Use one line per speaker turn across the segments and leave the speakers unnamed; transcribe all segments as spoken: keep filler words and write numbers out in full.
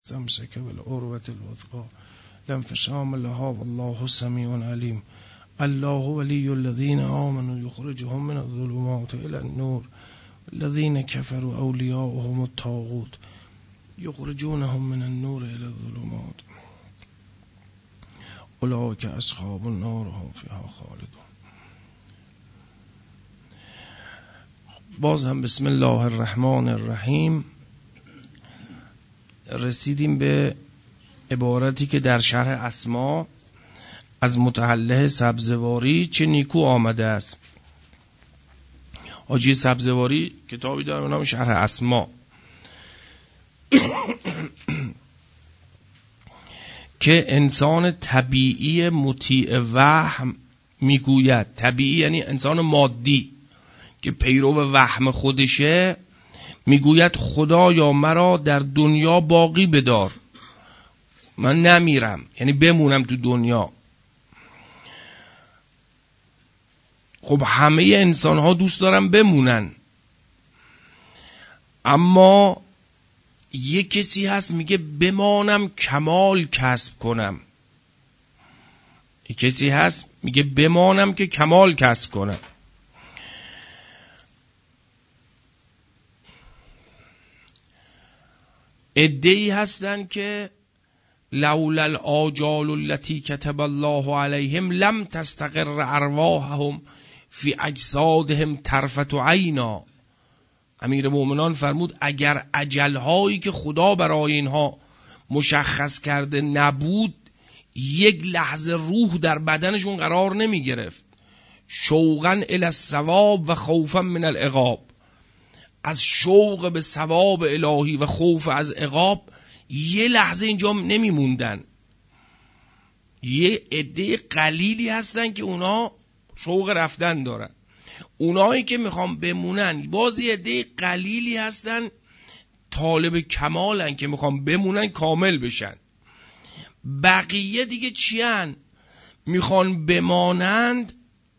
استمسك بالعروة الوثقى لا انفصام لها والله سميع عليم. الله ولي الذين آمنوا يخرجهم من الظلمات إلى النور الذين كفروا أولياؤهم الطاغوت يخرجونهم من النور إلى الظلمات أولئك أصحاب النار هم فيها خالدون. باز هم بسم الله الرحمن الرحیم رسیدیم به عبارتی که در شرح اسما از متحله سبزواری چه نیکو آمده است. حاجی سبزواری کتابی داره به نام شرح اسما که انسان طبیعی مطیع وهم میگوید، طبیعی یعنی انسان مادی که پیرو وهم خودشه، میگوید خدایا مرا در دنیا باقی بدار، من نمیرم، یعنی بمونم تو دنیا. خب همه انسان ها دوست دارن بمونن، اما یه کسی هست میگه بمانم کمال کسب کنم، یه کسی هست میگه بمانم که کمال کسب کنم. عده‌ای هستن که لولا الاجال التي كتب الله عليهم لم تستقر ارواحهم فی اجسادهم طرفة عینا. امیر مومنان فرمود اگر اجلهایی که خدا برای اینها مشخص کرده نبود، یک لحظه روح در بدنشون قرار نمی گرفت. شوقا الی الثواب و خوفا من العقاب، از شوق به ثواب الهی و خوف از عقاب یه لحظه اینجا نمی موندن. یه عده قلیلی هستن که اونا شوق رفتن دارن، اونایی که میخوام بمونن باز یه عده قلیلی هستن طالب کمالن که میخوام بمونن کامل بشن. بقیه دیگه چیان؟ میخوان بمانند،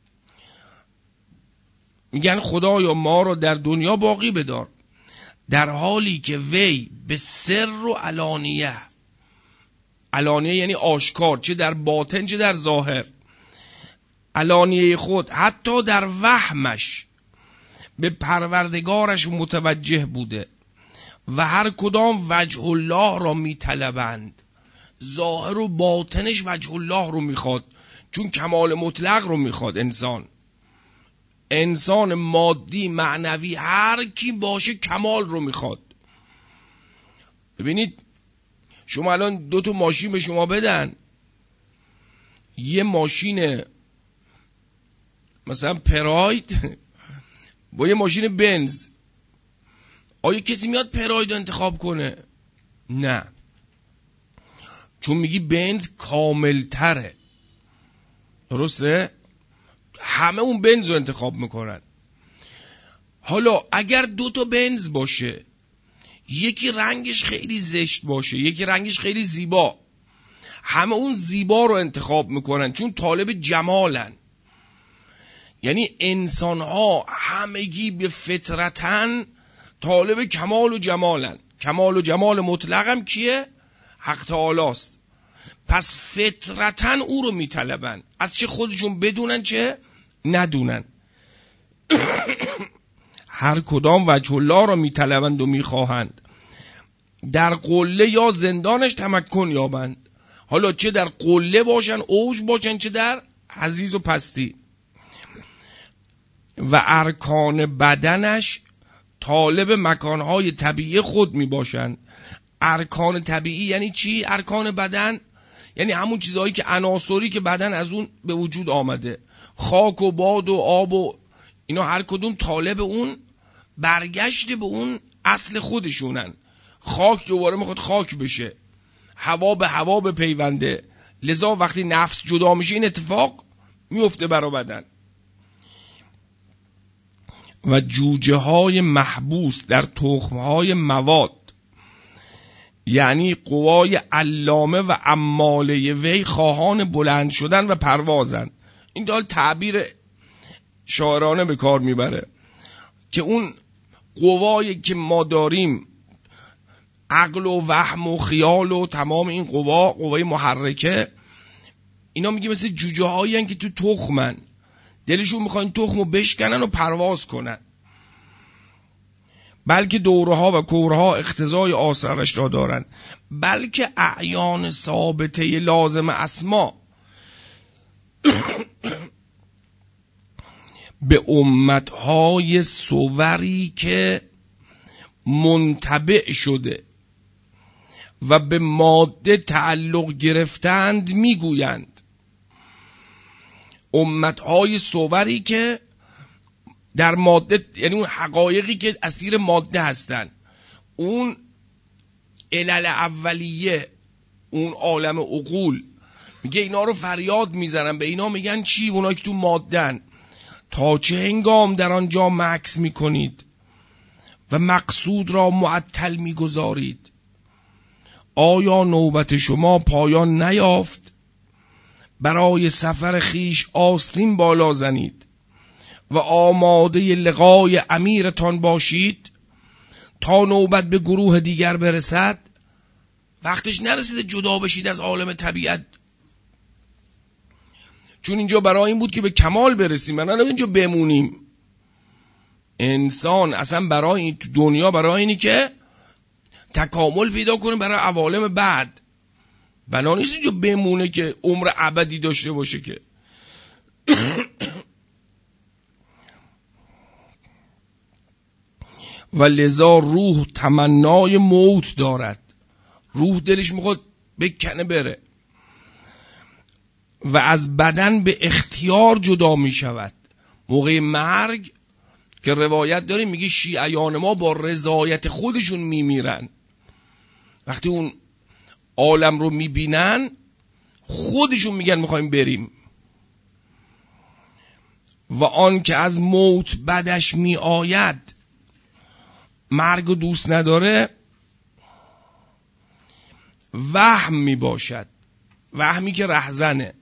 میگن خدایا ما رو در دنیا باقی بدار، در حالی که وی به سر و علانیه، علانیه یعنی آشکار، چه در باطن چه در ظاهر، علانیه خود حتی در وهمش به پروردگارش متوجه بوده و هر کدام وجه الله را میطلبند. ظاهر و باطنش وجه الله رو میخواد، چون کمال مطلق رو میخواد. انسان انسان مادی معنوی هر کی باشه کمال رو میخواد. ببینید شما الان دو تا ماشین به شما بدن، یه ماشین مثلا پراید با یه ماشین بنز، آیا کسی میاد پراید رو انتخاب کنه؟ نه، چون میگی بنز کامل تره. درسته؟ همه اون بنز رو انتخاب میکنن. حالا اگر دو تا بنز باشه، یکی رنگش خیلی زشت باشه، یکی رنگش خیلی زیبا، همه اون زیبا رو انتخاب میکنن چون طالب جمالن. یعنی انسان ها همگی به فطرتن طالب کمال و جمالن. کمال و جمال مطلق هم کیه؟ حق تعالی است. پس فطرتن او رو میطلبن، از چه خودشون بدونن چه ندونن. هر کدام وجه الله را میطلبند و میخواهند، در قله یا زندانش تمکن یابند. حالا چه در قله باشن، اوج باشن، چه در حضیض و پستی. و ارکان بدنش طالب مکانهای طبیعی خود می باشند. ارکان طبیعی یعنی چی؟ ارکان بدن یعنی همون چیزهایی که عناصری که بدن از اون به وجود آمده، خاک و باد و آب و اینا، هر کدوم طالب اون برگشت به اون اصل خودشونن. خاک دوباره میخواد خاک بشه، هوا به هوا به پیونده، لذا وقتی نفس جدا میشه این اتفاق میفته برای بدن. و جوجه های محبوس در تخم های مواد، یعنی قوای علامه و عماله وی خواهان بلند شدن و پروازن. این دال تعبیر شاعرانه به کار میبره که اون قوایی که ما داریم عقل و وهم و خیال و تمام این قوا، قوای محرکه، اینا میگه مثل جوجه هایی هن که تو تخمن، دلشون میخوان تخمو بشکنن و پرواز کنن. بلکه دوره ها و کوره ها اقتضای آثارش را دارن، بلکه اعیان ثابته لازم اسما به امتهای صوری که منتبع شده و به ماده تعلق گرفتند میگویند. امتهای صوری که در ماده، یعنی اون حقایقی که اسیر ماده هستن، اون علل اولیه، اون عالم عقول، میگه اینا رو فریاد میزنن، به اینا میگن چی؟ اونا که تو مادهن. تا چه هنگام در آنجا مکث میکنید و مقصود را معطل میگذارید؟ آیا نوبت شما پایان نیافت؟ برای سفر خیش آستین بالا زنید و آماده لقای امیرتان باشید تا نوبت به گروه دیگر برسد. وقتش نرسیده جدا بشید از عالم طبیعت، چون اینجا برای این بود که به کمال برسیم، نه نه اینجا بمونیم. انسان اصلا برای این دنیا برای اینی که تکامل پیدا کنه برای عوالم بعد، بنا نیست اینجا بمونه که عمر ابدی داشته باشه که. و لذا روح تمنای موت دارد، روح دلش میخواد بکنه بره و از بدن به اختیار جدا میشود. موقع مرگ که روایت داریم میگه شیعیان ما با رضایت خودشون میمیرن. وقتی اون عالم رو میبینن خودشون میگن میخوایم بریم. و آن که از موت بدش میآید، مرگ رو دوست نداره، وهم میباشد. وهمی که رهزنه،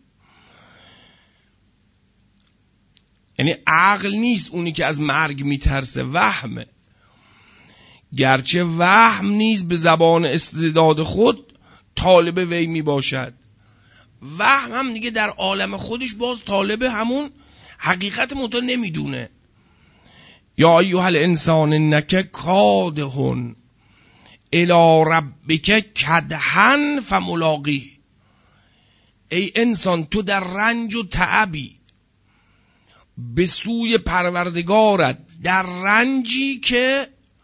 یعنی عقل نیست اونی که از مرگ میترسه، وهمه. گرچه وهم نیز به زبان استعداد خود طالب وی میباشد. وهم هم دیگه در عالم خودش باز طالب همون حقیقت متا نمیدونه. یا ایها الانسان انک کادحون الی ربک کدحن فملاقیه. ای انسان تو در رنج و تعبی به سوی پروردگارت، در رنجی که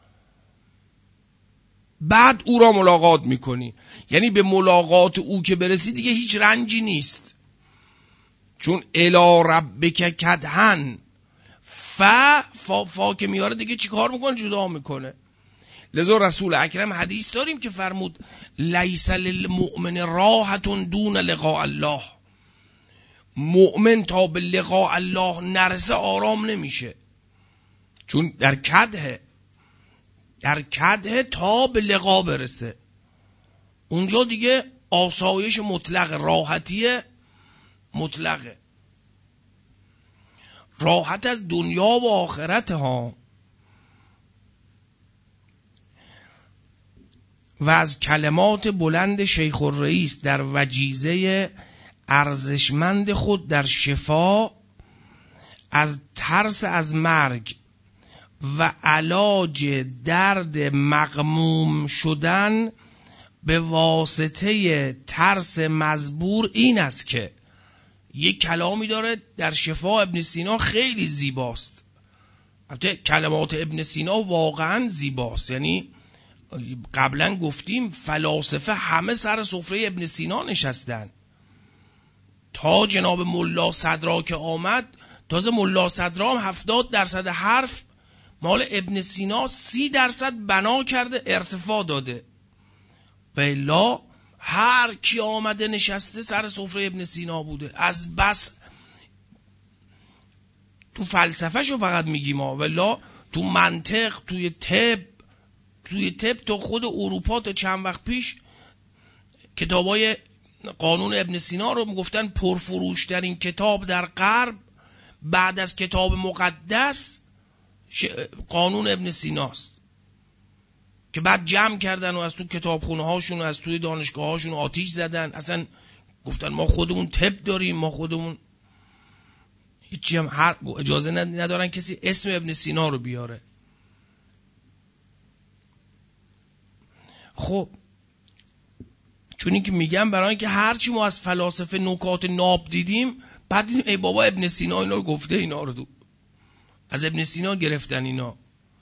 بعد او را ملاقات میکنی. یعنی به ملاقات او که برسی دیگه هیچ رنجی نیست، چون الی ربک کدحن، فا فا, فا که میاره دیگه چی کار میکنه؟ جدا میکنه. لذا رسول اکرم حدیث داریم که فرمود لیس للمؤمن راحة دون لقاء الله. مؤمن تا به لقاء الله نرسه آرام نمیشه، چون در کده، در کده تا به لقا برسه. اونجا دیگه آسایش مطلق، راحتی مطلقه، راحت از دنیا و آخرت ها. و از کلمات بلند شیخ الرئیس در وجیزه ارزشمند خود در شفا از ترس از مرگ و علاج درد مغموم شدن به واسطه ترس مزبور این است که یک کلامی داره در شفا ابن سینا خیلی زیباست. البته کلمات ابن سینا واقعا زیباست، یعنی قبلا گفتیم فلاسفه همه سر سفره ابن سینا نشستن تا جناب ملا صدرا که آمد. تازه ملا صدرا هم هفتاد درصد حرف مال ابن سینا، سی درصد بنا کرده ارتفاع داده. و الا هر کی آمده نشسته سر سفره ابن سینا بوده. از بس تو فلسفه شو فقط میگیم ها، ولی تو منطق، توی طب، توی طب تو خود اروپا تا چند وقت پیش کتابای قانون ابن سینا رو میگفتن پرفروشترین کتاب در غرب بعد از کتاب مقدس قانون ابن سیناست. که بعد جمع کردن و از تو کتابخونه هاشون و از توی دانشگاه هاشون آتیش زدن. اصلا گفتن ما خودمون طب داریم، ما خودمون هیچی هم هر اجازه ندارن کسی اسم ابن سینا رو بیاره. خب چون این که میگم برای اینکه هرچی ما از فلاسفه نکات ناب دیدیم، بعد دیدیم ای بابا ابن سینا اینا رو گفته، اینا رو دو از ابن سینا گرفتن اینا.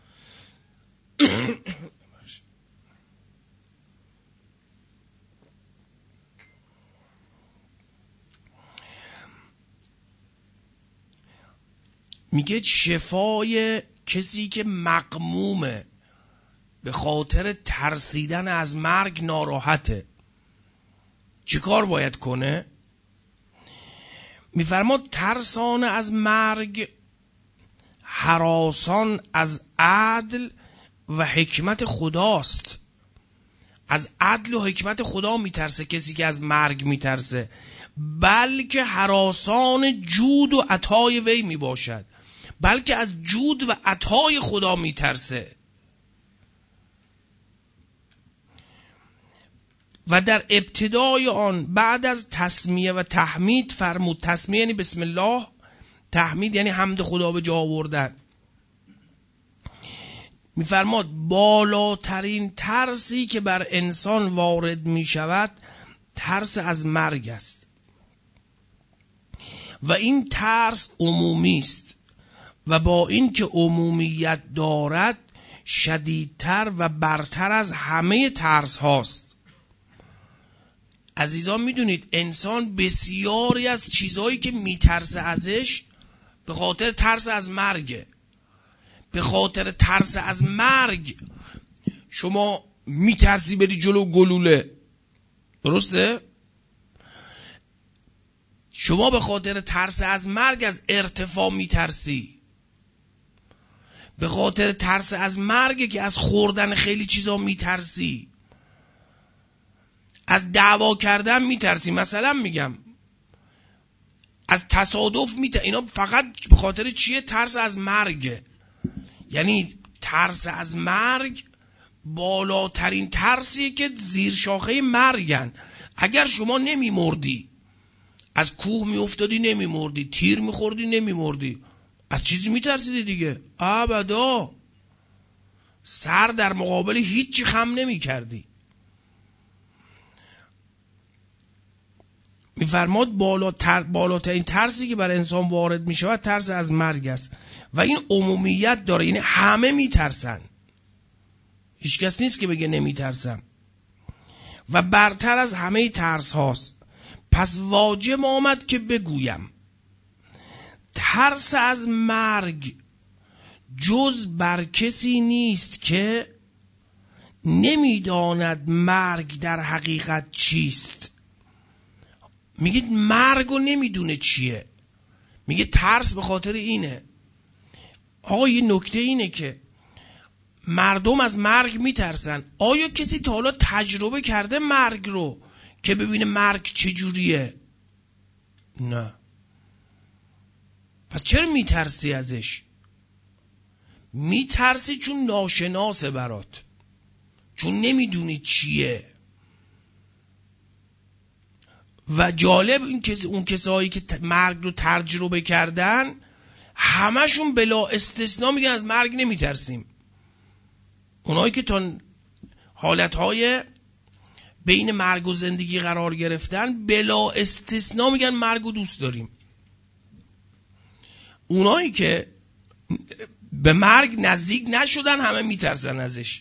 میگه شفای کسی که مغمومه به خاطر ترسیدن از مرگ ناراحته چی کار باید کنه؟ میفرماد ترسان از مرگ هراسان از عدل و حکمت خداست. از عدل و حکمت خدا میترسه کسی که از مرگ میترسه، بلکه هراسان جود و عطای وی میباشد، بلکه از جود و عطای خدا میترسه. و در ابتدای آن بعد از تسمیه و تحمید فرمود. تسمیه یعنی بسم الله، تحمید یعنی حمد خدا به جا آوردن. میفرماد بالاترین ترسی که بر انسان وارد می شود ترس از مرگ است و این ترس عمومی است و با این که عمومیت دارد شدیدتر و برتر از همه ترس هاست. عزیزان میدونید انسان بسیاری از چیزهایی که میترسه ازش به خاطر ترس از مرگه. به خاطر ترس از مرگ شما میترسی بری جلو گلوله، درسته؟ شما به خاطر ترس از مرگ از ارتفاع میترسی. به خاطر ترس از مرگ که از خوردن خیلی چیزا میترسی. از دعوا کردن میترسی. مثلا میگم از تصادف میترسی. اینا فقط به خاطر چیه؟ ترس از مرگ. یعنی ترس از مرگ بالاترین ترسیه که زیر شاخه مرگن. اگر شما نمیمردی، از کوه میافتادی نمیمردی، تیر میخوردی نمیمردی، از چیزی میترسیدی دیگه؟ ابدا. سر در مقابل هیچی خم نمیکردی. میفرماد بالاتر بالاترین ترسی که بر انسان وارد میشود ترس از مرگ است و این عمومیت داره، یعنی همه میترسن، هیچ کس نیست که بگه نمیترسم، و برتر از همه ترس هاست. پس واجب آمد که بگویم ترس از مرگ جز بر کسی نیست که نمیداند مرگ در حقیقت چیست. میگه مرگ رو نمیدونه چیه، میگه ترس به خاطر اینه. آقا یه نکته اینه که مردم از مرگ میترسن. آیا کسی تا حالا تجربه کرده مرگ رو که ببینه مرگ چجوریه؟ نه. پس چرا میترسی ازش؟ میترسی چون ناشناسه برات، چون نمیدونی چیه. و جالب این که اون کسایی که مرگ رو تجربه کردن همشون بلا استثناء میگن از مرگ نمیترسیم. اونایی که تا حالتهای بین مرگ و زندگی قرار گرفتن بلا استثناء میگن مرگ رو دوست داریم. اونایی که به مرگ نزدیک نشدن همه میترسن ازش.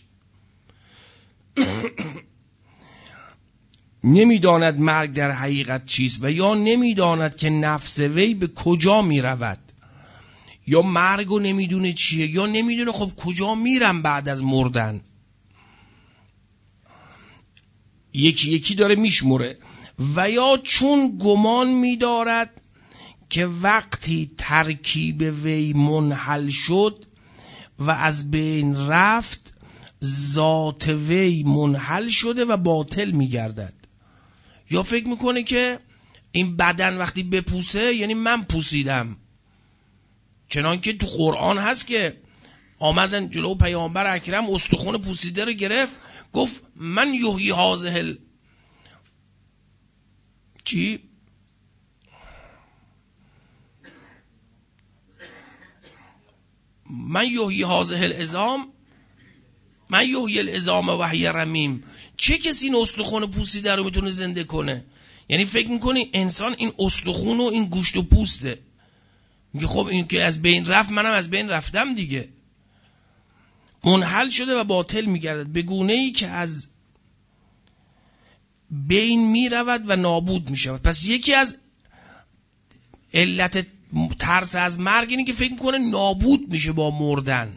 نمیداند مرگ در حقیقت چیست و یا نمیداند که نفس وی به کجا میرود. یا مرگو نمیدونه چیه، یا نمیدونه خب کجا میرم بعد از مردن. یکی یکی داره میشموره. و یا چون گمان میدارد که وقتی ترکیب وی منحل شد و از بین رفت ذات وی منحل شده و باطل میگردد. یا فکر میکنه که این بدن وقتی بپوسه یعنی من پوسیدم. چنان که تو قرآن هست که آمدن جلو پیامبر اکرم، استخوان پوسیده رو گرفت، گفت من یحیی هذه ال... چی؟ من یحیی هذه العظام من یحیی العظام و هی رمیم. چه کسی این استخوان پوسیده رو میتونه زنده کنه؟ یعنی فکر میکنی انسان این استخوان و این گوشت و پوسته، میگه خب این که از بین رفت منم از بین رفتم دیگه. منحل شده و باطل میگردد به گونه ای که از بین میرود و نابود میشود. پس یکی از علت ترس از مرگ اینه که فکر میکنه نابود میشه با مردن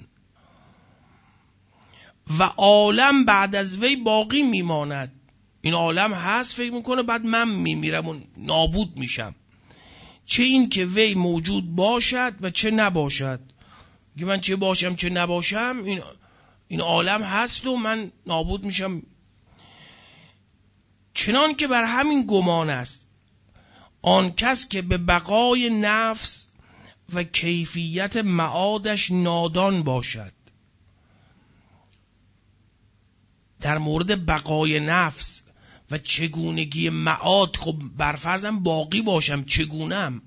و عالم بعد از وی باقی میماند. این عالم هست، فکر میکنه بعد من میمیرم و نابود میشم. چه این که وی موجود باشد و چه نباشد. که من چه باشم چه نباشم، این این عالم هست و من نابود میشم. چنان که بر همین گمان است آن کس که به بقای نفس و کیفیت معادش نادان باشد. در مورد بقای نفس و چگونگی معاد، خب برفرضم باقی باشم، چگونم؟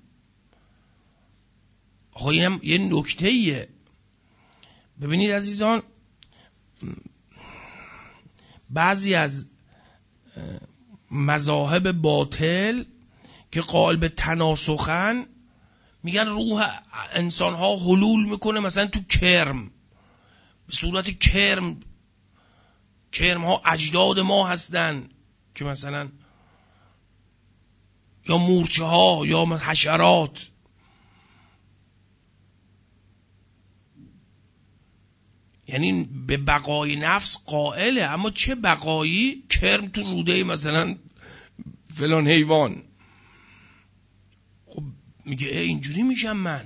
آخه اینم یه نکته ایه. ببینید عزیزان، بعضی از مذاهب باطل که قائل به تناسخن میگن روح انسان ها حلول میکنه مثلا تو کرم، به صورت کرم. کرم ها اجداد ما هستن که مثلا یا مورچه ها یا حشرات. یعنی به بقای نفس قائله، اما چه بقایی؟ کرم تو روده مثلا فلان حیوان. خب میگه اینجوری میشم من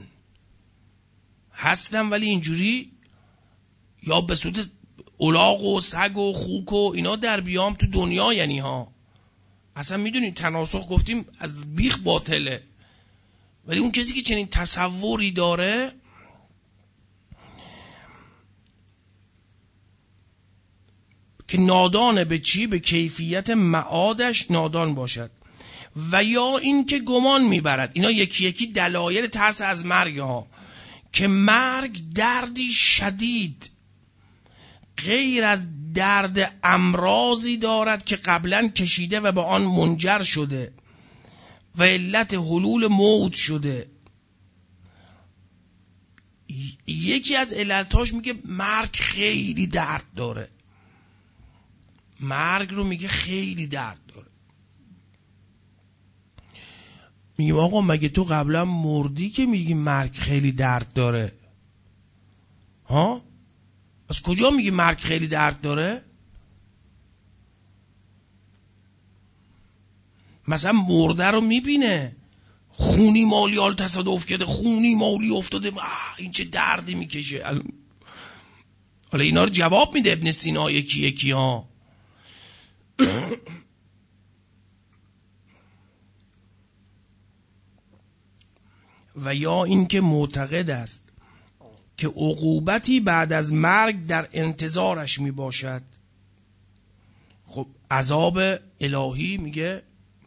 هستم، ولی اینجوری یا به صورت الاغ و سگ و خوک و اینا در بیام تو دنیا. یعنی ها اصلا میدونید تناسخ گفتیم از بیخ باطله، ولی اون کسی که چنین تصوری داره که نادانه به چی؟ به کیفیت معادش نادان باشد. و یا این که گمان میبرد، اینا یکی یکی دلایل ترس از مرگ ها، که مرگ دردی شدید غیر از درد امراضی دارد که قبلا کشیده و به آن منجر شده و علت حلول موت شده. یکی از علتاش میگه مرگ خیلی درد داره. مرگ رو میگه خیلی درد داره. میگه آقا مگه تو قبلا مردی که میگی مرگ خیلی درد داره؟ ها؟ از کجا میگی مرگ خیلی درد داره؟ مثلا مرده رو میبینه خونی مالی حال تصادف کرده، خونی مالی افتاده، این چه دردی میکشه. حالا اینا رو جواب میده ابن سینا یکی یکی ها. و یا این که معتقد است که عقوبتی بعد از مرگ در انتظارش می باشد. خب عذاب الهی میگه.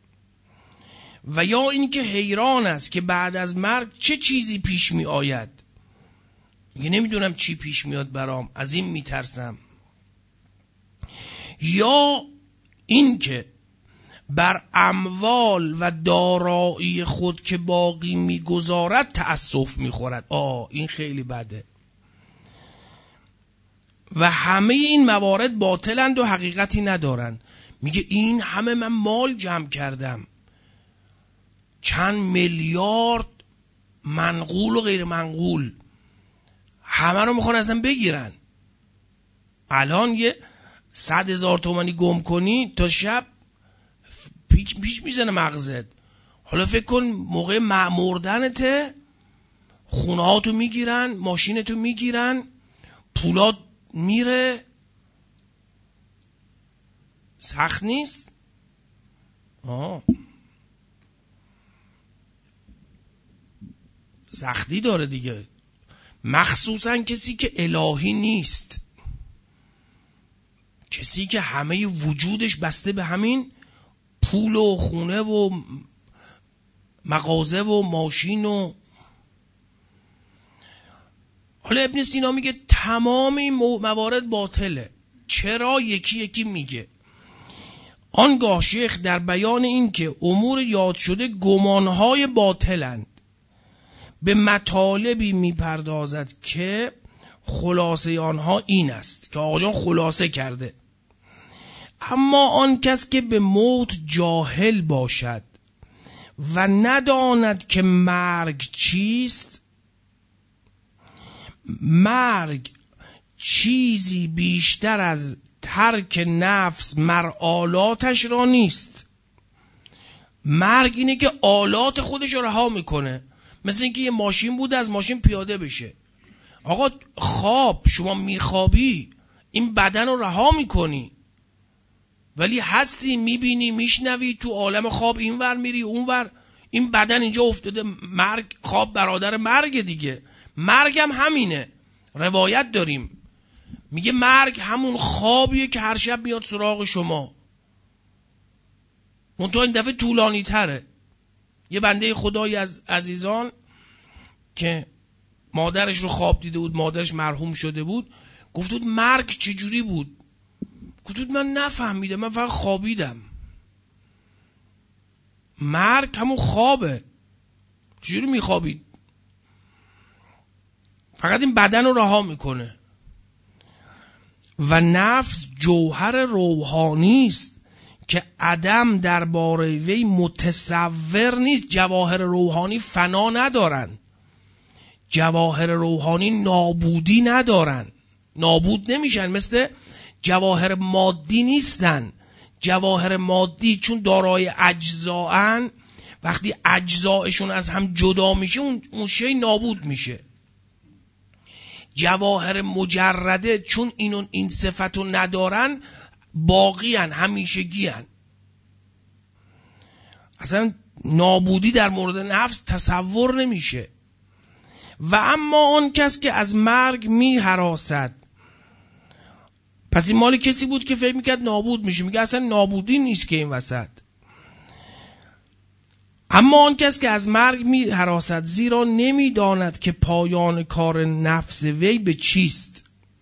و یا این که حیران است که بعد از مرگ چه چیزی پیش می آید. میگه نمیدونم چی پیش میاد برام، از این میترسم. یا این که بر اموال و دارایی خود که باقی میگذارد تأسف میخورد. آه این خیلی بده. و همه این موارد باطلند و حقیقتی ندارند. میگه این همه من مال جمع کردم، چند میلیارد منقول و غیر منقول، همه رو میخوان ازم بگیرن. الان یه صد هزار تومانی گم کنی تا شب پیش, پیش میزنه مغزت. حالا فکر کن موقع مردنته خونه ها تو میگیرن، ماشین تو میگیرن، پولات میره. سخت نیست؟ آه. سختی داره دیگه. مخصوصا کسی که الهی نیست، کسی که همه وجودش بسته به همین پول و خونه و مغازه و ماشین. و حالا ابن سینا میگه تمام این موارد باطله. چرا؟ یکی یکی میگه. آنگاه شیخ در بیان این که امور یاد شده گمانهای باطلند به مطالبی میپردازد که خلاصه آنها این است که آقا جان خلاصه کرده. اما آن کس که به موت جاهل باشد و نداند که مرگ چیست، مرگ چیزی بیشتر از ترک نفس مرآلاتش را نیست. مرگ اینه که آلات خودش رو رها میکنه. مثل اینکه یه ماشین بود از ماشین پیاده بشه. آقا خواب، شما میخوابی، این بدن رو رها میکنی، ولی هستی، میبینی، میشنوی، تو عالم خواب این ور میری اون ور. این بدن اینجا افتاده، مرگ، خواب برادر مرگ دیگه. مرگ هم همینه. روایت داریم میگه مرگ همون خوابیه که هر شب میاد سراغ شما، منتها این دفعه طولانی تره. یه بنده خدایی از عزیزان که مادرش رو خواب دیده بود، مادرش مرحوم شده بود، گفت بود مرگ چجوری بود؟ گفت بود من نفهمیدم، من فقط خوابیدم. مرگ همون خوابه. چجوری میخوابید؟ فقط این بدن رو رها میکنه. و نفس جوهر روحانی است که عدم درباره وی متصور نیست. جواهر روحانی فنا ندارن، جواهر روحانی نابودی ندارن، نابود نمیشن، مثل جواهر مادی نیستن. جواهر مادی چون دارای اجزاءن، وقتی اجزایشون از هم جدا میشه اون, اون شی نابود میشه. جواهر مجرده چون اینو این صفتو ندارن باقیان، همیشگیان. اصلا نابودی در مورد نفس تصور نمیشه. و اما آن کس که از مرگ می هراسد، پس این مال کسی بود که فکر میکرد نابود میشه. میگه اصلا نابودی نیست که این وسط. اما آن کس که از مرگ می هراسد زیرا نمیداند که پایان کار نفس وی به چیست،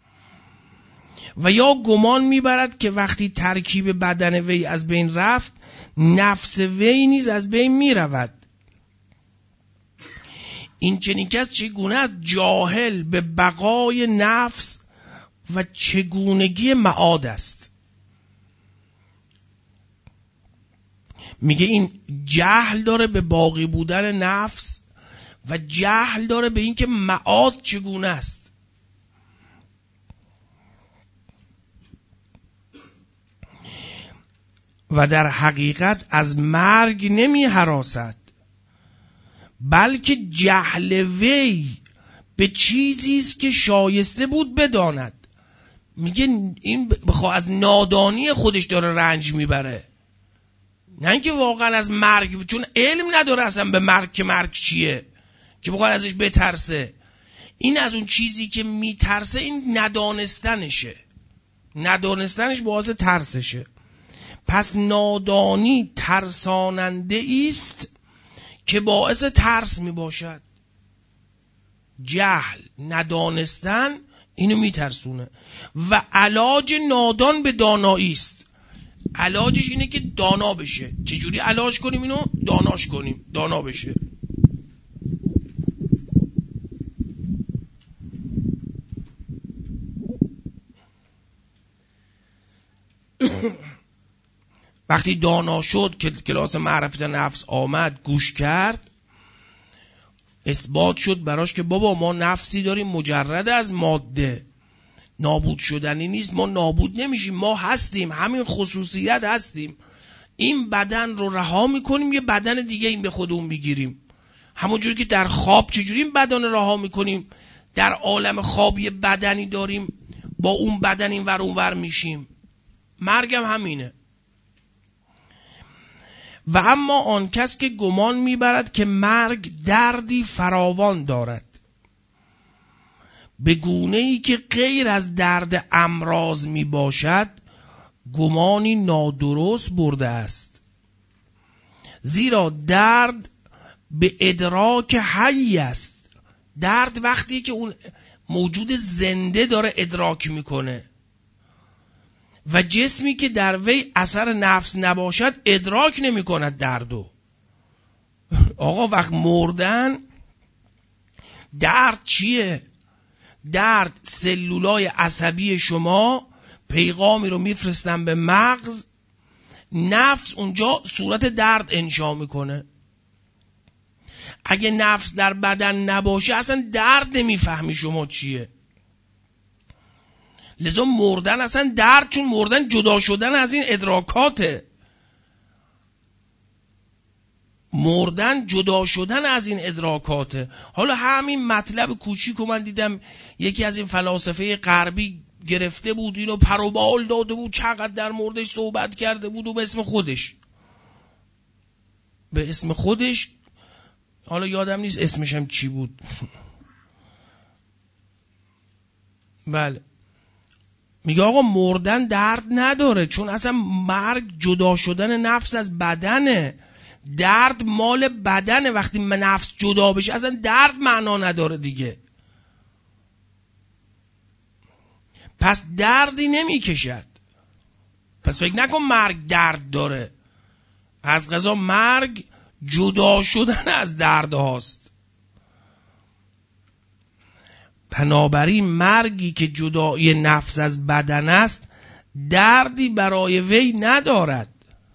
و یا گمان میبرد که وقتی ترکیب بدن وی از بین رفت نفس وی نیز از بین میرود. این چنین کس چگونه است جاهل به بقای نفس و چگونگی معاد است. میگه این جهل داره به باقی بودن نفس و جهل داره به این که معاد چگونه است. و در حقیقت از مرگ نمی هراسد، بلکه جهل وی به چیزی است که شایسته بود بداند. میگه این بخوا از نادانی خودش داره رنج میبره، نه اینکه واقعا از مرگ، چون علم نداره اصلا به مرگ که مرگ چیه که بخواد ازش بترسه. این از اون چیزی که میترسه این ندانستنشه، ندانستنش باعث ترسشه. پس نادانی ترساننده است که باعث ترس میباشد. جهل، ندانستن اینو میترسونه. و علاج نادان به دانایی است. علاجش اینه که دانا بشه. چجوری علاج کنیم اینو؟ داناش کنیم، دانا بشه. وقتی دانا شد که کلاس معرفت نفس آمد، گوش کرد، اثبات شد براش که بابا ما نفسی داریم مجرد از ماده، نابود شدنی نیست، ما نابود نمیشیم، ما هستیم، همین خصوصیت هستیم. این بدن رو رها میکنیم، یه بدن دیگه این به خودمون میگیریم. همونجوری که در خواب چجوری این بدن رو رها میکنیم، در عالم خواب یه بدنی داریم، با اون بدن این ور اون ور میشیم. مرگ هم همینه. و اما آن کس که گمان میبرد که مرگ دردی فراوان دارد به گونه‌ای که غیر از درد امراض می باشد گمانی نادرست برده است. زیرا درد به ادراک حی است. درد وقتی که اون موجود زنده داره ادراک میکنه و جسمی که در وی اثر نفس نباشد ادراک نمیکند دردو. آقا وقت مردن درد چیه؟ درد سلولای عصبی شما پیغامی رو میفرستن به مغز، نفس اونجا صورت درد انشا میکنه. اگه نفس در بدن نباشه اصلا درد نمیفهمی شما چیه. لذا مردن اصلا درد، چون مردن جدا شدن از این ادراکاته. مردن جدا شدن از این ادراکاته. حالا همین مطلب کوچیکو من دیدم یکی از این فلاسفه غربی گرفته بود اینو پروبال داده بود، چقدر در موردش صحبت کرده بود و به اسم خودش به اسم خودش حالا یادم نیست اسمشم چی بود. بله میگه آقا مردن درد نداره، چون اصلا مرگ جدا شدن نفس از بدنه. درد مال بدنه. وقتی نفس جدا بشه اصلا درد معنا نداره دیگه. پس دردی نمی کشد. پس فکر نکن مرگ درد داره. از قضا مرگ جدا شدن از درد هاست. بنابراین مرگی که جدای نفس از بدن است دردی برای وی ندارد.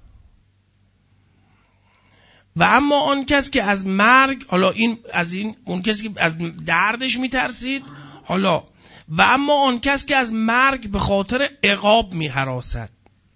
و اما آن کس که از مرگ، حالا این از این اون کسی که از دردش میترسید، حالا و اما آن کس که از مرگ به خاطر عقاب میهراسد،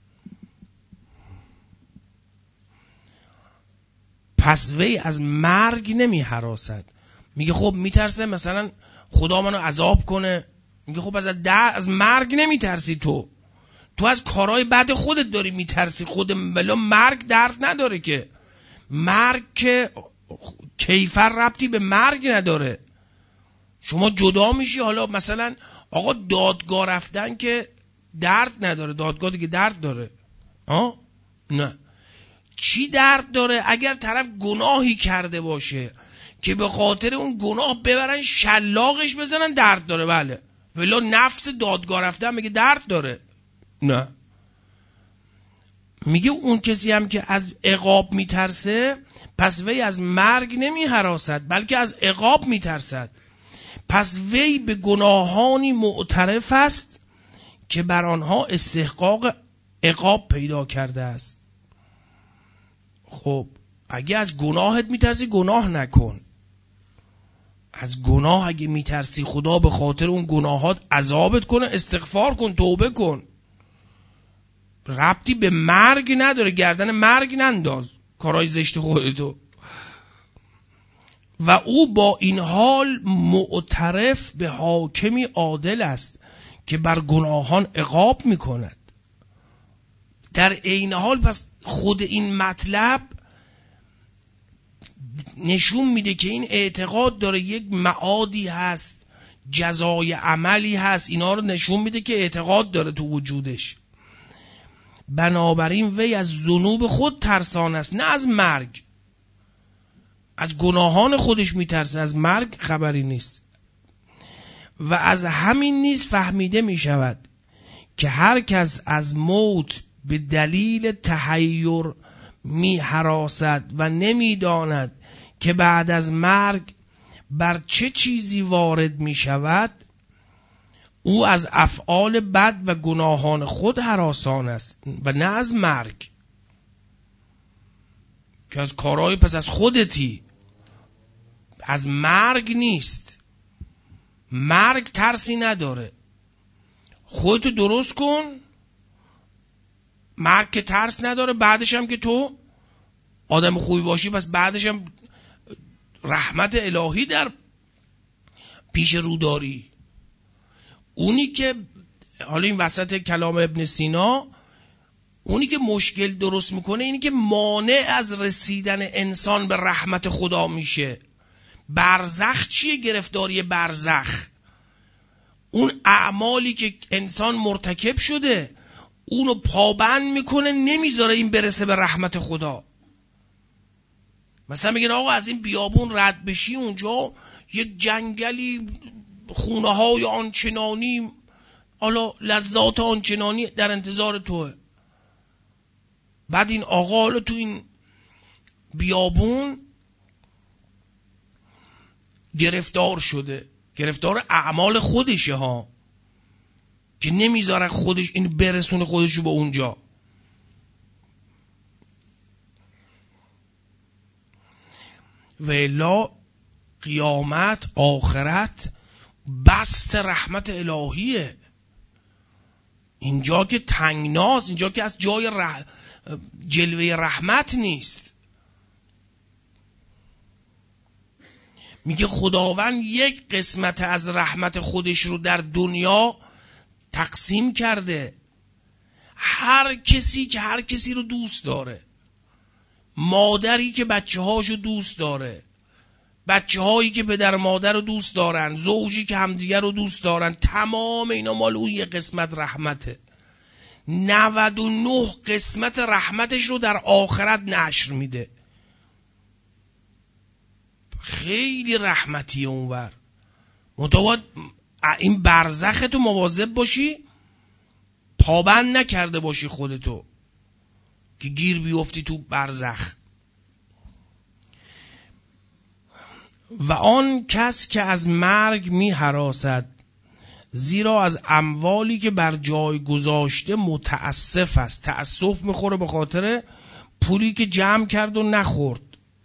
پس وی از مرگ نمیهراسد. میگه خب میترسه مثلا خدا منو عذاب کنه. میگه خب از در از مرگ نمیترسی، تو تو از کارهای بد خودت داری میترسی. خود بلا مرگ درد نداره که. مرگ که کیفر ربطی به مرگ نداره. شما جدا میشی. حالا مثلا آقا دادگاه رفتن که درد نداره، دادگاه دیگه درد داره. آه؟ نه. چی درد داره؟ اگر طرف گناهی کرده باشه که به خاطر اون گناه ببرن شلاقش بزنن درد داره. بله. ولی نفس دادگاه رفتن میگه درد داره؟ نه. میگه اون کسی هم که از عقاب میترسه پس وی از مرگ نمی هراسد بلکه از عقاب میترسد. پس وی به گناهانی معترف است که بر آنها استحقاق عقاب پیدا کرده است. خب اگه از گناهت میترسی گناه نکن. از گناه اگه میترسی خدا به خاطر اون گناهات عذابت کنه، استغفار کن، توبه کن. ربطی به مرگ نداره. گردن مرگ ننداز کارهای زشت خودتو. و او با این حال معترف به حاکمی عادل است که بر گناهان عقاب میکند. در عین حال پس خود این مطلب نشون میده که این اعتقاد داره یک معادی هست، جزای عملی هست. اینا رو نشون میده که اعتقاد داره تو وجودش. بنابراین وی از ذنوب خود ترسان است، نه از مرگ. از گناهان خودش میترسه، از مرگ خبری نیست. و از همین نیز فهمیده میشود که هر کس از موت به دلیل تحیر می هراسد و نمیداند که بعد از مرگ بر چه چیزی وارد می شود، او از افعال بد و گناهان خود هراسان است و نه از مرگ. که از کارهای پس از خودتی، از مرگ نیست. مرگ ترسی نداره. خودتو درست کن. مرگ که ترس نداره. بعدش هم که تو آدم خوبی باشی بس بعدش هم رحمت الهی در پیش رو داری. اونی که حالا این وسط کلام ابن سینا، اونی که مشکل درست میکنه اینی که مانع از رسیدن انسان به رحمت خدا میشه. برزخ چیه؟ گرفتاری برزخ. اون اعمالی که انسان مرتکب شده اونو پابند میکنه، نمیذاره این برسه به رحمت خدا. مثلا میگن آقا از این بیابون رد بشی، اونجا یک جنگلی، خونه های آنچنانی، حالا لذات آنچنانی در انتظار توه. بعد این آقا حالا تو این بیابون گرفتار شده، گرفتار اعمال خودشه ها، که نمیذاره خودش این برسونه خودشو به اونجا. و الا قیامت، آخرت بست رحمت الهیه. اینجا که تنگناست، اینجا که از جای رح... جلوه رحمت نیست. میگه خداوند یک قسمت از رحمت خودش رو در دنیا تقسیم کرده. هر کسی که هر کسی رو دوست داره، مادری که بچه هاشو دوست داره، بچه هایی که پدر مادر رو دوست دارن، زوجی که همدیگر رو دوست دارن، تمام اینا مال اون یک قسمت رحمته. نود و نه قسمت رحمتش رو در آخرت نشر میده. خیلی رحمتیه اونور. متواد این برزختو مواظب باشی، پابند نکرده باشی خودتو که گیر بیفتی تو برزخ. و آن کس که از مرگ می هراسد، زیرا از اموالی که بر جای گذاشته متاسف است. تأسف میخوره به خاطر پولی که جمع کرد و نخورد.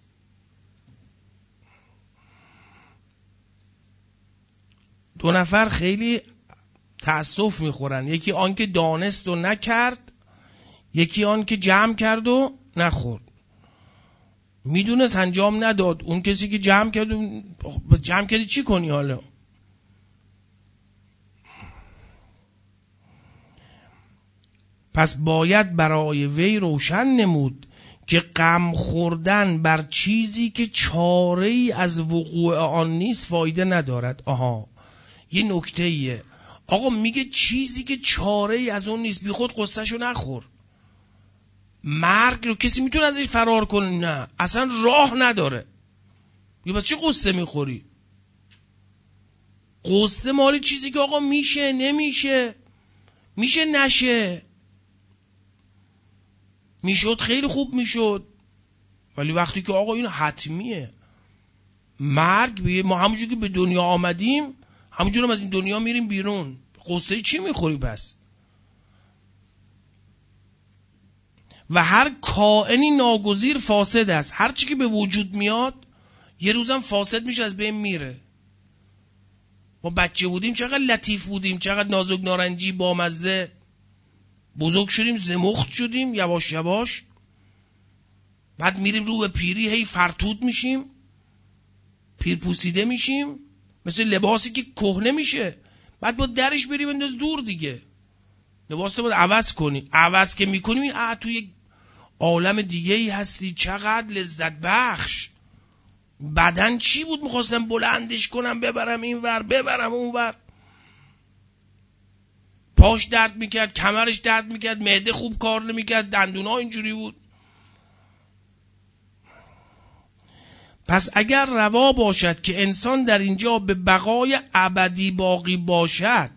دو نفر خیلی تأسف میخورن، یکی آن که دانست و نکرد، یکی آن که جمع کرد و نخورد. میدونست انجام نداد. اون کسی که جمع کرد، جمع کردی چی کنی حالا؟ پس باید برای وی روشن نمود که غم خوردن بر چیزی که چاره‌ای از وقوع آن نیست فایده ندارد. آها، یه نکته ایه. آقا میگه چیزی که چاره‌ای از اون نیست، بی خود قصه‌شو نخور. مرگ رو کسی میتونه ازش فرار کنه؟ نه، اصلا راه نداره. یه بس چی قصه میخوری؟ قصه مالی چیزی که آقا میشه نمیشه، میشه نشه، میشد خیلی خوب میشد، ولی وقتی که آقا این حتمیه. مرگ بیه، ما همونجور که به دنیا آمدیم همونجور هم از این دنیا میریم بیرون. قصه چی میخوری پس؟ و هر کائنی ناگزیر فاسد است. هر چی که به وجود میاد یه روزم فاسد میشه، از بین میره. ما بچه بودیم چقدر لطیف بودیم، چقدر نازک نارنجی بامزه. بزرگ شدیم زمخت شدیم یواش یواش. بعد میریم رو به پیری، هی فرتود میشیم، پیر پوسیده میشیم، مثل لباسی که کهنه میشه. بعد با درش بریم بنداز دور دیگه. لباس تو باید عوض کنی. عوض که میکنیم این اه تو یک عالم دیگه ای هستی. چقدر لذت بخش. بدن چی بود میخواستم بلندش کنم، ببرم این ور ببرم اون ور. پاش درد میکرد، کمرش درد میکرد، معده خوب کار نمیکرد، دندونا اینجوری بود. پس اگر روا باشد که انسان در اینجا به بقای ابدی باقی باشد،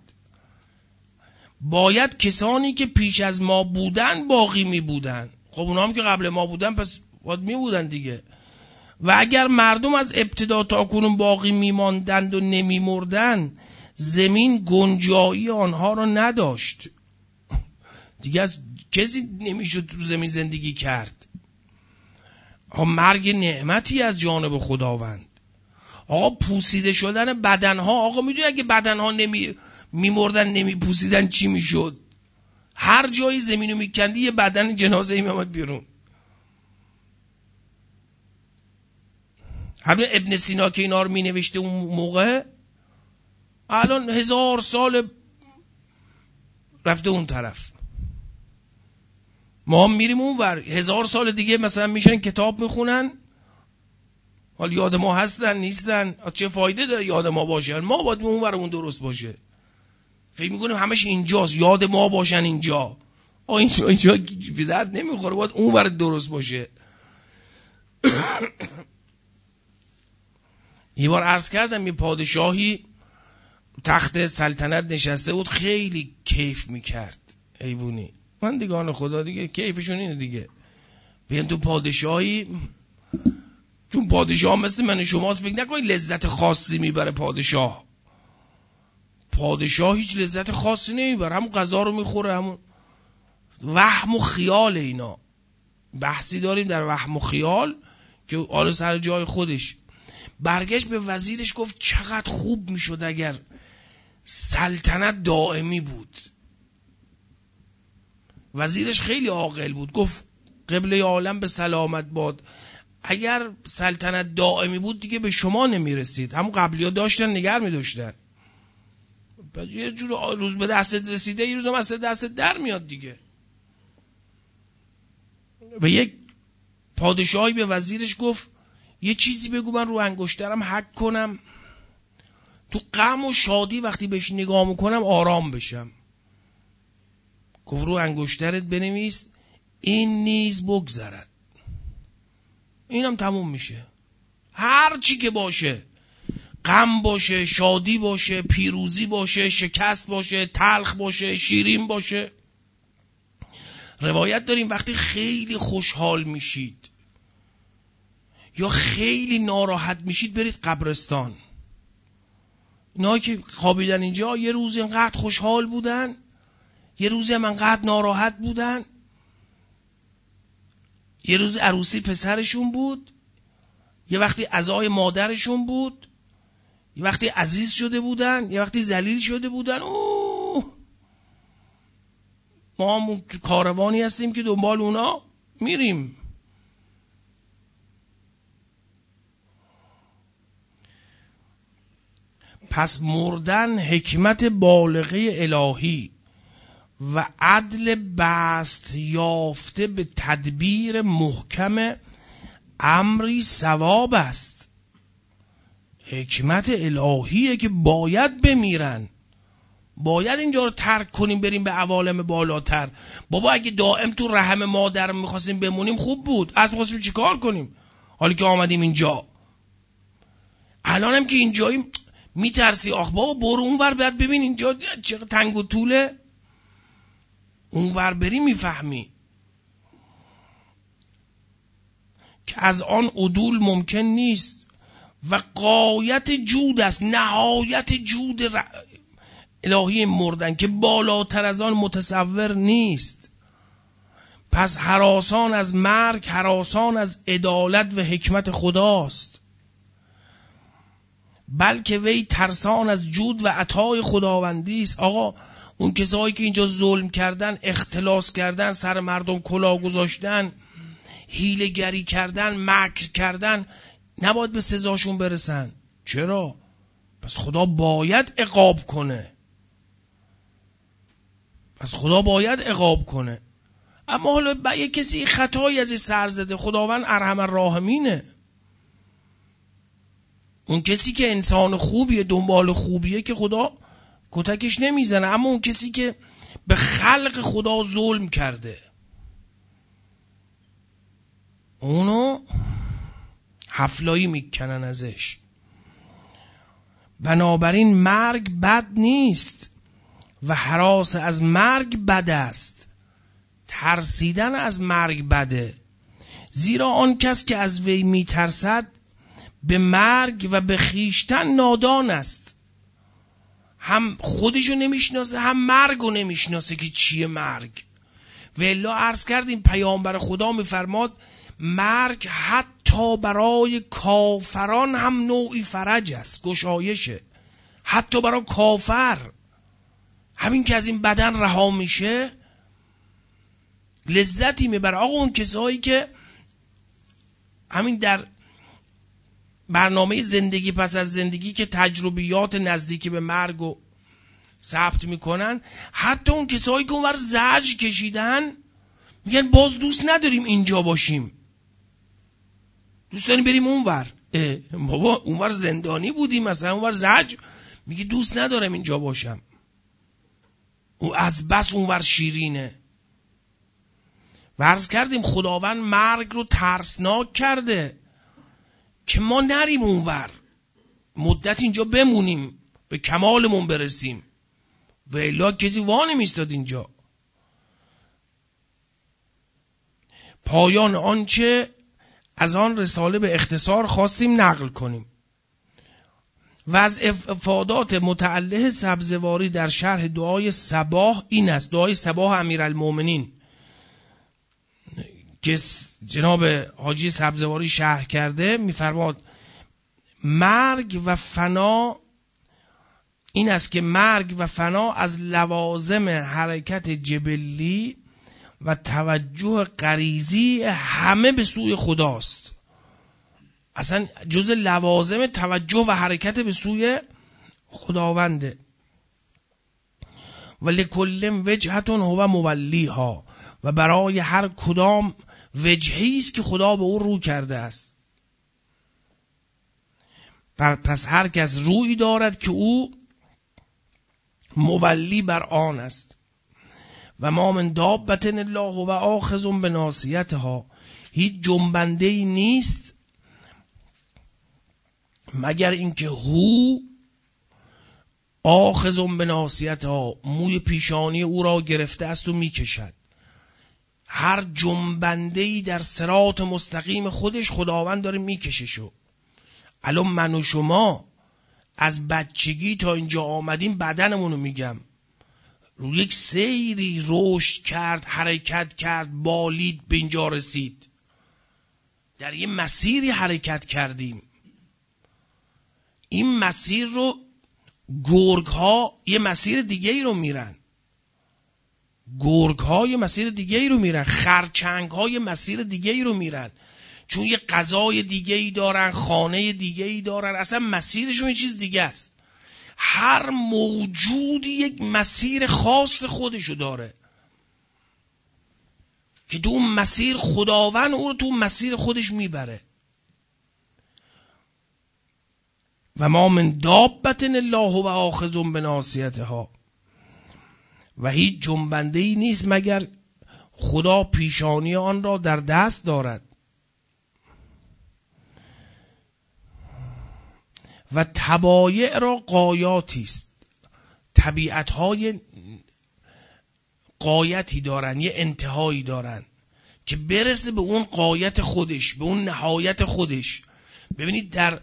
باید کسانی که پیش از ما بودن باقی می بودن. خب اونا هم که قبل ما بودن پس باید می بودن دیگه. و اگر مردم از ابتدا تا کنون باقی می ماندند و نمی مردن، زمین گنجایی آنها را نداشت دیگه. از کسی نمیشد رو زمین زندگی کرد. آقا مرگ نعمتی از جانب خداوند. آقا پوسیده شدن بدنها، آقا میدونی اگه بدنها نمی میمردن نمی پوسیدن چی میشد؟ هر جایی زمینو میکندی یه بدن جنازه ای میامد بیرون. همین ابن سینا که اینا رو مینوشته اون موقع، الان هزار سال رفته اون طرف، ما هم میریم اون ور. هزار سال دیگه مثلا میشن کتاب میخونن، حالا یاد ما هستن نیستن، چه فایده داره یاد ما باشن؟ ما باید اون ورمون درست باشه. فکر میکنیم همش اینجاست، یاد ما باشن اینجا. آه اینجا اینجا به درد نمیخوره، باید اون ور درست باشه. یه بار عرض کردم یه پادشاهی تخت سلطنت نشسته بود، خیلی کیف میکرد. حیوانی بندگان خدا دیگه کیفشون اینه دیگه. بیان تو پادشاهی، چون پادشاه مثل من شماست، فکر نکنید لذت خاصی میبره پادشاه. پادشاه هیچ لذت خاصی نمیبره، همون غذا رو میخوره، همون وهم و خیال. اینا بحثی داریم در وهم و خیال که آره سر جای خودش. برگشت به وزیرش گفت چقدر خوب میشد اگر سلطنت دائمی بود. وزیرش خیلی عاقل بود، گفت قبله عالم به سلامت باد، اگر سلطنت دائمی بود دیگه به شما نمیرسید، همون قبلی ها داشتن نگر میداشتن. یه جور روز به دستت رسیده یه روز هم از دستت در میاد دیگه. و یک پادشاهی به وزیرش گفت یه چیزی بگو من رو انگشترم حک کنم، تو غم و شادی وقتی بهش نگاه میکنم آرام بشم. گفت رو انگشترت بنویس این نیز بگذرد. اینم تموم میشه. هر چی که باشه، غم باشه، شادی باشه، پیروزی باشه، شکست باشه، تلخ باشه، شیرین باشه. روایت داریم وقتی خیلی خوشحال میشید یا خیلی ناراحت میشید برید قبرستان. اینا که خوابیدن اینجا یه روز اینقدر خوشحال بودن، یه روزی هم انقدر ناراحت بودن. یه روز عروسی پسرشون بود، یه وقتی عزای مادرشون بود، یه وقتی عزیز شده بودن، یه وقتی ذلیل شده بودن. اوه ما هم کاروانی هستیم که دنبال اونا میریم. پس مردن حکمت بالغه الهی و عدل بست یافته به تدبیر محکم امری ثواب است. حکمت الهیه که باید بمیرن، باید اینجا رو ترک کنیم بریم به عوالم بالاتر. بابا اگه دائم تو رحم مادر میخواستیم بمونیم خوب بود، از میخواستیم چی کار کنیم حالی که آمدیم اینجا؟ الانم که اینجاییم میترسی آخ بابا برو اون ور، باید ببین اینجا چقدر تنگ و طوله، اون ور بری میفهمی که از آن عدول ممکن نیست و غایت جود است، نهایت جود ر... الهی مردن که بالاتر از آن متصور نیست. پس هراسان از مرگ هراسان از عدالت و حکمت خداست، بلکه وی ترسان از جود و عطای خداوندی است. آقا اون کسایی که اینجا ظلم کردن، اختلاس کردن، سر مردم کلاه گذاشتن، حیله گری کردن، مکر کردن، نباید به سزاشون برسن. چرا؟ پس خدا باید عقاب کنه، پس خدا باید عقاب کنه. اما حالا با یک کسی خطایی از سر زده، خداوند ارحم الراحمینه. اون کسی که انسان خوبیه، دنبال خوبیه، که خدا کتکش نمیزنه. اما اون کسی که به خلق خدا ظلم کرده، اونو حفلایی میکنن ازش. بنابراین مرگ بد نیست و هراس از مرگ بد است، ترسیدن از مرگ بده. زیرا آن کس که از وی میترسد به مرگ و به خیشتن نادان است. هم خودشو نمیشناسه هم مرگو نمیشناسه که چیه مرگ. و الا عرض کردیم پیامبر خدا میفرماد مرگ حتی برای کافران هم نوعی فرج است، گشایشه. حتی برای کافر همین که از این بدن رها میشه لذتی میبره. آقا اون کسایی که همین در برنامه زندگی پس از زندگی که تجربیات نزدیکی به مرگ رو ثبت میکنن، حتی اون کسایی که اونور زجر کشیدن میگن باز دوست نداریم اینجا باشیم، دوست داریم بریم اونور. بابا اونور زندانی بودیم مثلا، اونور زجر، میگی دوست ندارم اینجا باشم. او از بس اونور شیرینه. و عرض کردیم خداوند مرگ رو ترسناک کرده که ما نریم اونور، مدت اینجا بمونیم، به کمالمون برسیم، و الا کسی وا نمیستاد اینجا. پایان آنچه از آن رساله به اختصار خواستیم نقل کنیم و از افادات متعلق سبزواری در شرح دعای صباح این است. دعای صباح امیرالمومنین که جناب حاجی سبزواری شرح کرده، میفرماد مرگ و فنا این است که مرگ و فنا از لوازم حرکت جبلی و توجه غریزی همه به سوی خداست. اصلا جز لوازم توجه و حرکت به سوی خداونده. و لکل وجهتون هو مولیها، و برای هر کدام وجهی است که خدا به او رو کرده است. پس هر کس رویی دارد که او مولی بر آن است. و ما من دابة الله و آخذ بناصیتها، هیچ جنبنده ای نیست مگر اینکه هو آخذ بناصیتها، موی پیشانی او را گرفته است و میکشد. هر جنبنده ای در صراط مستقیم خودش خداوند داره میکششو. الان من و شما از بچگی تا اینجا آمدیم، بدنمونو میگم، رو یک سیری رشد کرد، حرکت کرد، بالید، به اینجا رسید. در یه مسیری حرکت کردیم. این مسیر رو گرگ ها یه مسیر دیگه ای رو میرن، گرگ ها یه مسیر دیگه ای رو میرن، خرچنگ ها یه مسیر دیگه ای رو میرن، چون یه غذای دیگه ای دارن، خانه دیگه ای دارن، اصلا مسیرشون یه چیز دیگه است. هر موجودی یک مسیر خاص خودشو داره که تو اون مسیر خداوند او رو تو مسیر خودش میبره. و ما من دابة الله و آخذ بناصیتها، و هیچ جنبنده ای نیست مگر خدا پیشانی آن را در دست دارد. و طبایع را قایاتی است، طبیعت‌های قایتی دارن، یه انتهایی دارن که برسه به اون قایت خودش، به اون نهایت خودش. ببینید در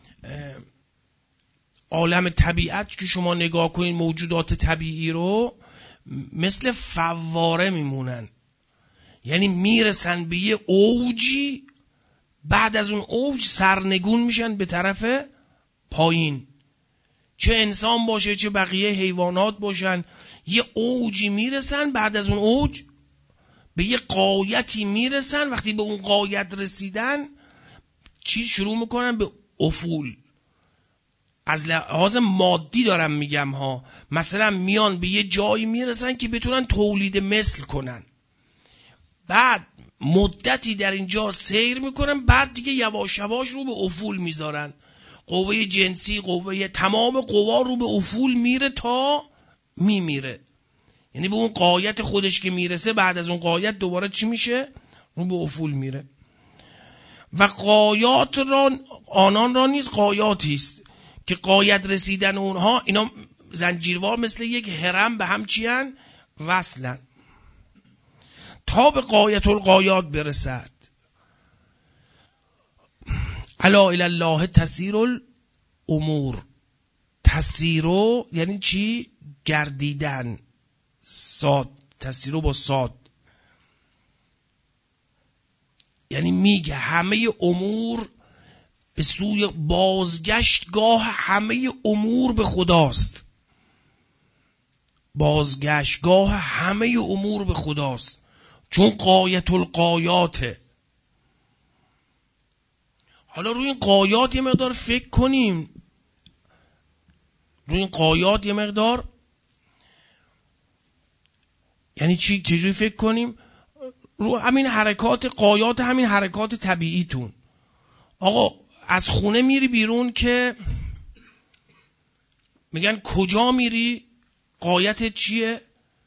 عالم طبیعت که شما نگاه کنید موجودات طبیعی رو، مثل فواره میمونن، یعنی میرسن به یه اوجی، بعد از اون اوج سرنگون میشن به طرف پایین. چه انسان باشه چه بقیه حیوانات باشن، یه اوجی میرسن، بعد از اون اوج به یه قایتی میرسن. وقتی به اون قایت رسیدن چی شروع میکنن؟ به افول. از لحاظ مادی دارم میگم ها، مثلا میان به یه جایی میرسن که بتونن تولید مثل کنن، بعد مدتی در اینجا سیر میکنن، بعد دیگه یواش یواش رو به افول میذارن. قوه جنسی، قوه تمام قوا رو به افول میره تا میمیره. یعنی به اون قایت خودش که میرسه، بعد از اون قایت دوباره چی میشه؟ رو به افول میره. و قایات را آنان را نیز قایاتی است که قایت رسیدن اونها، اینا زنجیروار مثل یک هرم به هم چیان وصلن تا به قایت القایات برسد. الا الی الله تسیر الامور. تسیرو یعنی چی؟ گردیدن. صاد، تسیرو با صاد، یعنی میگه همه امور به سوی بازگشتگاه همه امور به خداست. بازگشتگاه همه امور به خداست، چون قایت القایاته. حالا روی این قایات یه مقدار فکر کنیم، روی این قایات یه مقدار یعنی چی؟ چجوری فکر کنیم؟ رو همین حرکات قایات، همین حرکات طبیعیتون. آقا از خونه میری بیرون که میگن کجا میری؟ قایت چیه؟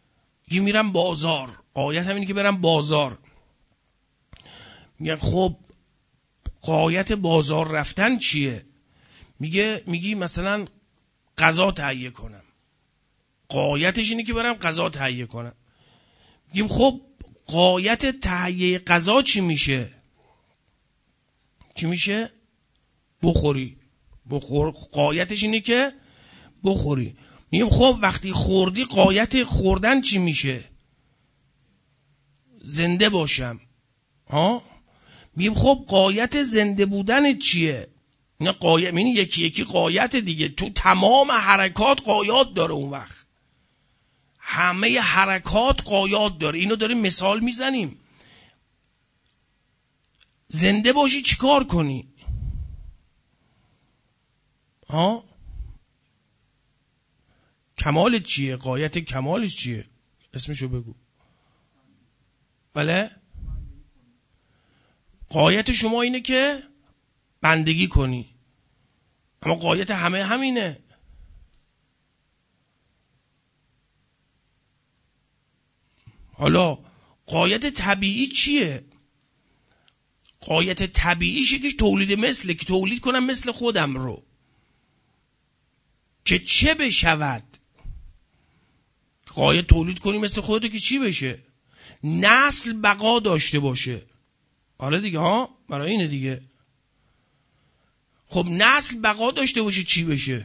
میگه میرم بازار، غایت هم اینه که برم بازار. میگن خب غایت بازار رفتن چیه؟ میگه میگی مثلا غذا تهیه کنم، غایتش اینه که برم غذا تهیه کنم. میگیم خب غایت تهیه غذا چی میشه؟ چی میشه؟ بخوری. بخور. غایتش اینه که بخوری. میگیم خب وقتی خوردی غایت خوردن چی میشه؟ زنده باشم. ها؟ میگیم خب غایت زنده بودن چیه؟ اینا غایت، یعنی یکی یکی غایت دیگه. تو تمام حرکات غایات داره. اون وقت همه حرکات غایات داره. اینو داریم مثال میزنیم. زنده باشی چیکار کنی؟ ها؟ کمالت چیه؟ غایت کمالش چیه؟ اسمشو بگو. بله؟ غایت شما اینه که بندگی کنی، اما غایت همه همینه. حالا غایت طبیعی چیه؟ غایت طبیعیشه که تولید مثله، که تولید کنم مثل خودم رو، که چه بشود؟ غایت تولید کنی مثل خودتو که چی بشه؟ نسل بقا داشته باشه. آره دیگه، ها، برای اینه دیگه. خب نسل بقا داشته باشه چی بشه؟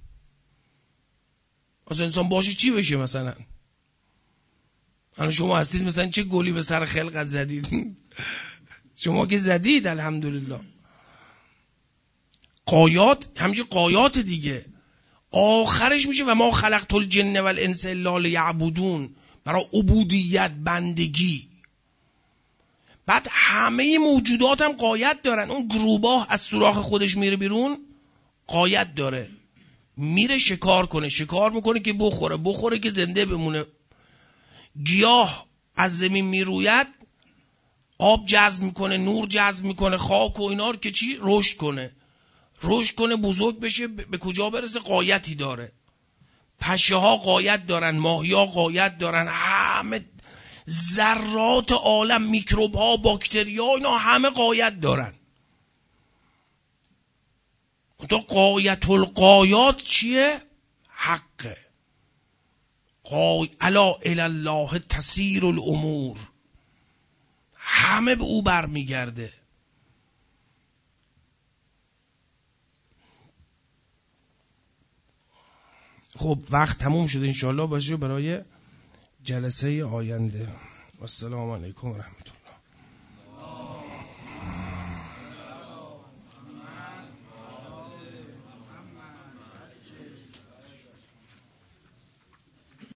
اصلا انسان باشه چی بشه؟ مثلا الان شما هستید مثلا چه گلی به سر خلقت زدید؟ شما که زدید الحمدلله. قایات همچه قایات دیگه. آخرش میشه و ما خلقت الجن والانس الا لیعبدون، برای عبودیت، بندگی. بعد همه موجودات هم قایت دارن. اون گروباه از سوراخ خودش میره بیرون، قایت داره، میره شکار کنه، شکار میکنه که بخوره، بخوره که زنده بمونه. گیاه از زمین میروید، آب جذب میکنه، نور جذب میکنه، خاک و اینا رو که چی؟ رشد کنه، رشد کنه، بزرگ بشه، به کجا برسه؟ قایتی داره. پشه ها قایت دارن، ماهی ها قایت دارن، همه ذرات عالم، میکروب ها، باکتری ها، اینا همه قایت دارن. تو قایت القایات چیه؟ حقه. قای... الا الالله تسیر الامور، همه به او برمیگرده. خب وقت تموم شده، انشاءالله باشه برای جلسه آینده. و السلام علیکم و رحمت الله.